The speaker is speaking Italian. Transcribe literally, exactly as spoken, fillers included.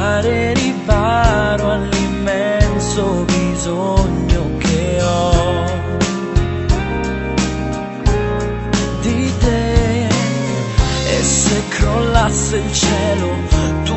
trovare riparo all'immenso bisogno che ho di te. E se crollasse il cielo